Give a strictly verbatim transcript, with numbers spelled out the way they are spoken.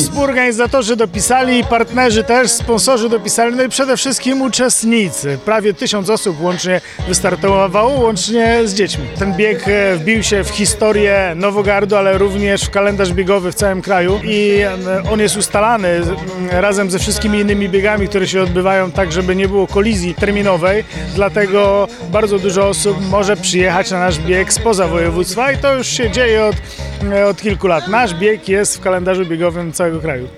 Współorganizatorzy dopisali, partnerzy też, sponsorzy dopisali, no i przede wszystkim uczestnicy. Prawie tysiąc osób łącznie wystartowało, łącznie z dziećmi. Ten bieg e, wbił się w historię Nowogardu, ale również w kalendarz biegowy w całym kraju i e, on jest ustalany m, razem ze wszystkimi innymi biegami, które się odbywają tak, żeby nie było kolizji terminowej, dlatego bardzo dużo osób może przyjechać na nasz bieg spoza województwa i to już się dzieje od, e, od kilku lat. Nasz bieg jest w kalendarzu biegowym całego kraju.